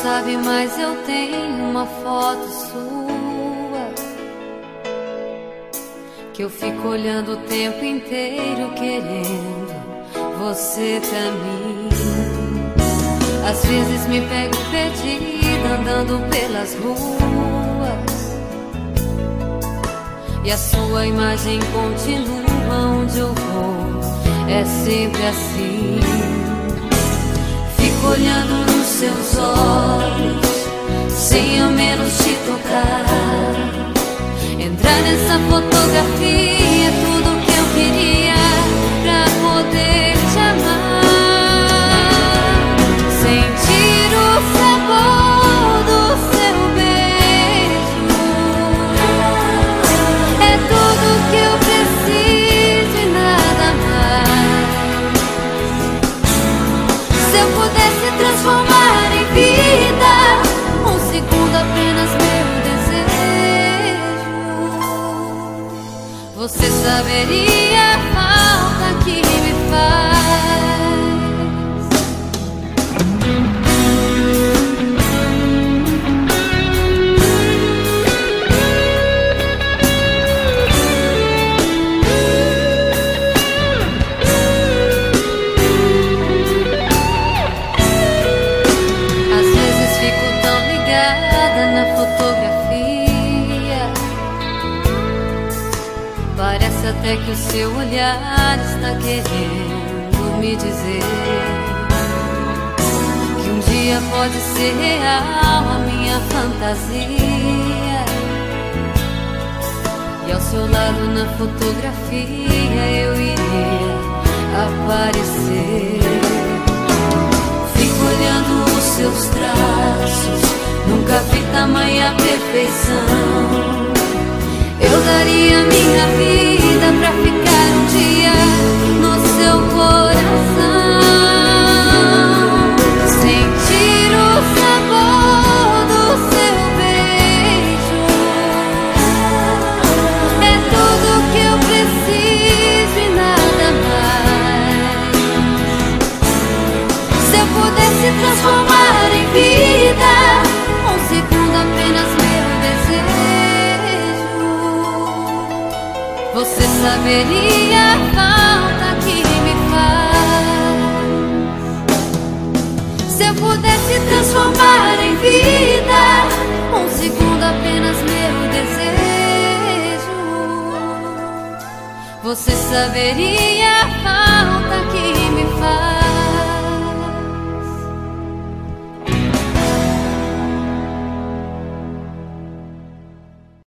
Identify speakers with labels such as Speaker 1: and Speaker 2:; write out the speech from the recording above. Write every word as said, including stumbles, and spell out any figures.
Speaker 1: sabe, mas eu tenho uma foto sua que eu fico olhando o tempo inteiro, querendo você pra mim. Às vezes me pego perdida andando pelas ruas e a sua imagem continua onde eu vou. É sempre assim. Fico olhando nos seus olhos sem ao menos te tocar. Entrar nessa fotografia é tudo que eu queria pra poder te amar. Sentir o sabor do seu beijo é tudo que eu preciso e nada mais. Se eu pudesse transformar em vida um segundo apenas meu desejo, você saberia a falta que me faz. Às vezes fico tão ligada na fotografia, parece até que o seu olhar está querendo me dizer que um dia pode ser real a minha fantasia. E ao seu lado na fotografia eu iria aparecer. Fico olhando os seus traços, nunca vi tamanha perfeição. Eu daria minha vida pra ficar um dia no seu coração. Sentir o sabor do seu beijo é tudo que eu preciso e nada mais. Se eu pudesse transformar em vida um segundo apenas meu desejo, você saberia a falta que me faz. Se eu pudesse transformar em vida um segundo apenas meu desejo, você saberia a falta que me faz.